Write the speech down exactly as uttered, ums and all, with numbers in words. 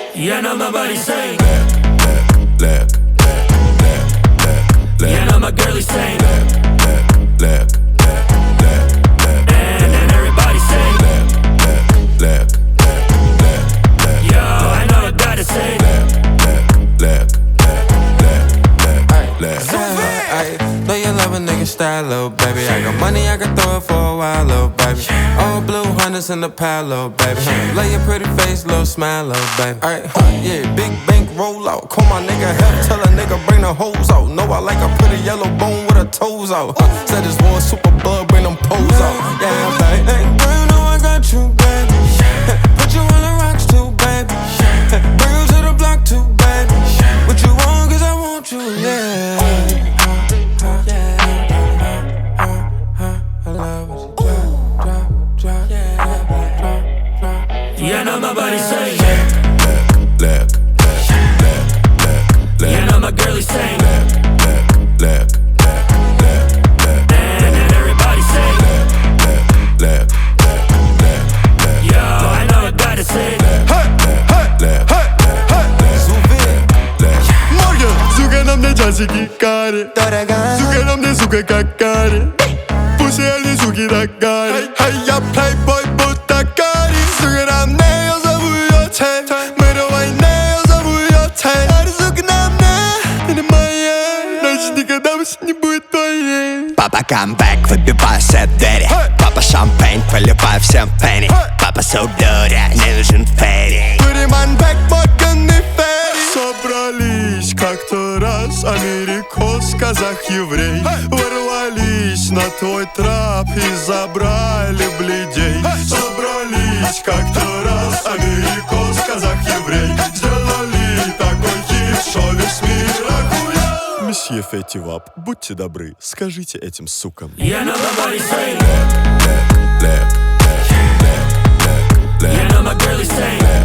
Yeah, now my body saying Look, look, look, look, look, look. Yeah, now my girl is saying Look, look, look, look, look. And then everybody saying Look, look, look, look, look. Yo, I know I gotta say Look, look, look, look, look. Ay, know you love a nigga style, little baby. I got money, I can throw it for a while, little baby. All blue hunters in the pile, little baby. Love your pretty face, little smile, little baby. Ay, huh, yeah, big bank roll out. Call my nigga help, tell a nigga bring the hoes out. Know I like a pretty yellow bone with her toes out. Huh, said this war super bug, bring them poles out. Yeah, baby. Hey, girl, you know I got you, baby. Put you on the rocks too, baby. Bring you to the block too, baby. What you want, cause I want you, yeah. Yeah, now my body saying Look, look, look, look, look. Yeah, now my girl is saying Look, look, look, look, look. And then everybody saying Look, look, look, look, look. Yo, I know I gotta say Сука, на мне часики кари, сука, на мне, сука, как кари. Пусть они, суки, так кари. Hey, я плейбой, будто кари. Сука, на мне, я зову ее Тей. Мы давай не, я зову ее Тей. А ты, сука, на мне, ты не моя. Значит, никогда больше не будет твоей. Папа камбэк, выбиваю все двери. Папа шампейн, поливаю всем пенни. Папа судоря, не нужен ферри. Пуриман бэк, моканный ферри. Собрались как-то раз америкос, казах, еврей. Ворвались на твой трап и забрали бледей. Собрались как-то раз америкос, казах, еврей. Сделали такой хит, что весь мир охуел. Месье Фетти Вап, будьте добры, скажите этим сукам. Yeah, now my body saying look, look, look, look, look. Yeah, now my girl is saying